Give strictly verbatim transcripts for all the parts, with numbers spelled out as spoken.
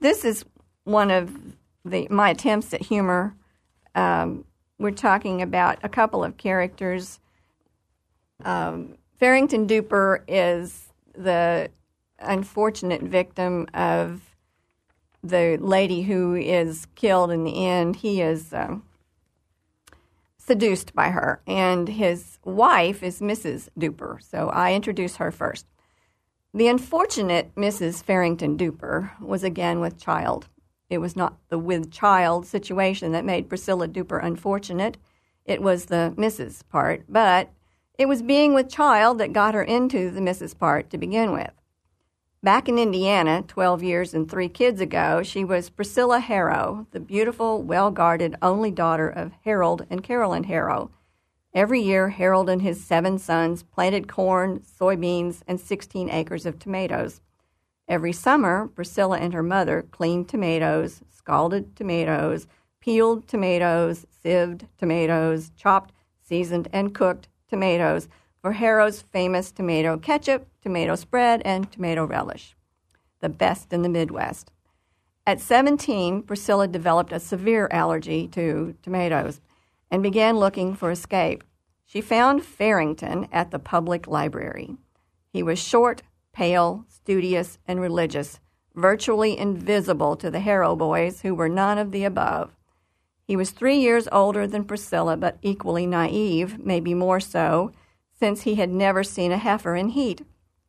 this is one of the my attempts at humor. Um, we're talking about a couple of characters. Um, Farrington Duper is the unfortunate victim of the lady who is killed in the end. He is um, seduced by her, and his wife is Missus Duper. So I introduce her first. The unfortunate Missus Farrington Duper was again with child. It was not the with child situation that made Priscilla Duper unfortunate. It was the Missus part, but it was being with child that got her into the Missus part to begin with. Back in Indiana, twelve years and three kids ago, she was Priscilla Harrow, the beautiful, well-guarded only daughter of Harold and Carolyn Harrow. Every year, Harold and his seven sons planted corn, soybeans, and sixteen acres of tomatoes. Every summer, Priscilla and her mother cleaned tomatoes, scalded tomatoes, peeled tomatoes, sieved tomatoes, chopped, seasoned, and cooked tomatoes for Harrow's famous tomato ketchup, tomato spread, and tomato relish, the best in the Midwest. At seventeen, Priscilla developed a severe allergy to tomatoes and began looking for escape. She found Farrington at the public library. He was short, pale, studious, and religious, virtually invisible to the Harrow boys, who were none of the above. He was three years older than Priscilla, but equally naive, maybe more so, since he had never seen a heifer in heat.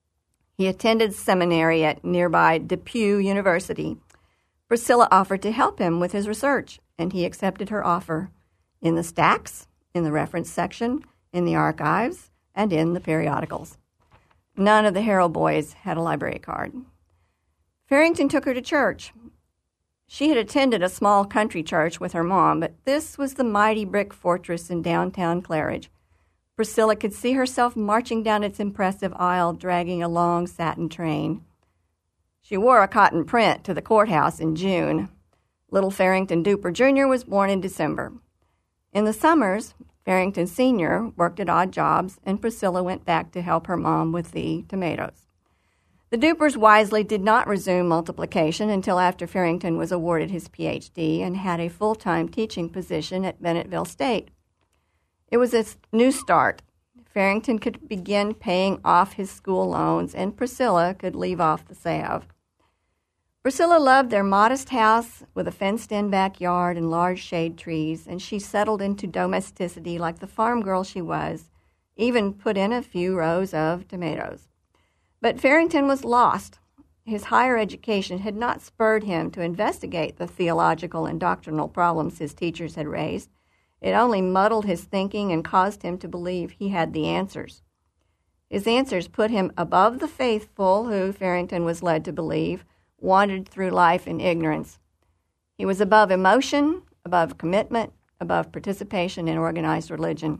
He attended seminary at nearby Depew University. Priscilla offered to help him with his research, and he accepted her offer. In the stacks, in the reference section, in the archives, and in the periodicals. None of the Harrow boys had a library card. Farrington took her to church. She had attended a small country church with her mom, but this was the mighty brick fortress in downtown Claridge. Priscilla could see herself marching down its impressive aisle, dragging a long satin train. She wore a cotton print to the courthouse in June. Little Farrington Duper Junior was born in December. In the summers, Farrington Senior worked at odd jobs, and Priscilla went back to help her mom with the tomatoes. The Dupers wisely did not resume multiplication until after Farrington was awarded his P H D and had a full-time teaching position at Bennetville State. It was a new start. Farrington could begin paying off his school loans, and Priscilla could leave off the salve. Priscilla loved their modest house with a fenced-in backyard and large shade trees, and she settled into domesticity like the farm girl she was, even put in a few rows of tomatoes. But Farrington was lost. His higher education had not spurred him to investigate the theological and doctrinal problems his teachers had raised. It only muddled his thinking and caused him to believe he had the answers. His answers put him above the faithful who, Farrington was led to believe, wandered through life in ignorance. He was above emotion, above commitment, above participation in organized religion.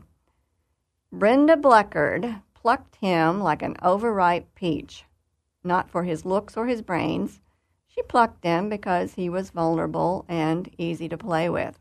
Brenda Bleckard plucked him like an overripe peach, not for his looks or his brains. She plucked him because he was vulnerable and easy to play with.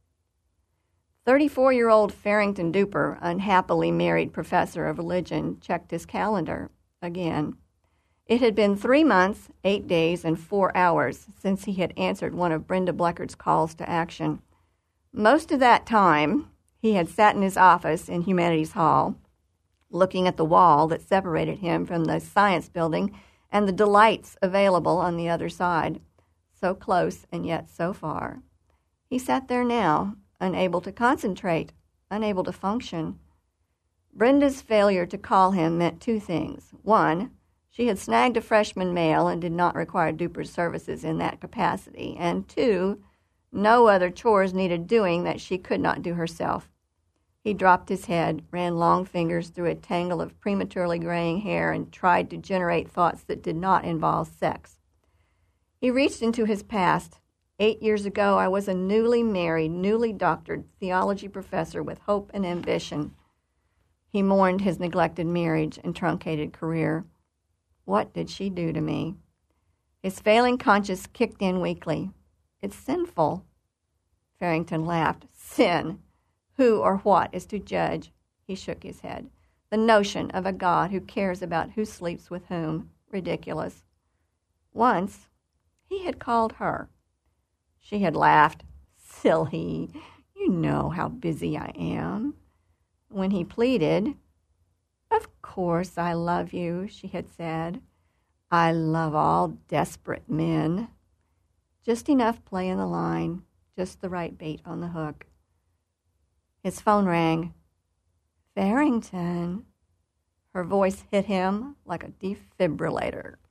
Thirty-four-year-old Farrington Duper, unhappily married professor of religion, checked his calendar again. It had been three months, eight days, and four hours since he had answered one of Brenda Bleckard's calls to action. Most of that time, he had sat in his office in Humanities Hall, looking at the wall that separated him from the science building and the delights available on the other side, so close and yet so far. He sat there now, unable to concentrate, unable to function. Brenda's failure to call him meant two things. One, she had snagged a freshman male and did not require Duper's services in that capacity. And two, no other chores needed doing that she could not do herself. He dropped his head, ran long fingers through a tangle of prematurely graying hair, and tried to generate thoughts that did not involve sex. He reached into his past. Eight years ago, I was a newly married, newly doctored theology professor with hope and ambition. He mourned his neglected marriage and truncated career. What did she do to me? His failing conscience kicked in weakly. It's sinful. Farrington laughed. Sin. Who or what is to judge? He shook his head. The notion of a God who cares about who sleeps with whom. Ridiculous. Once, he had called her. She had laughed. Silly, you know how busy I am. When he pleaded, of course I love you, she had said. I love all desperate men. Just enough play in the line, just the right bait on the hook. His phone rang. Farrington. Her voice hit him like a defibrillator.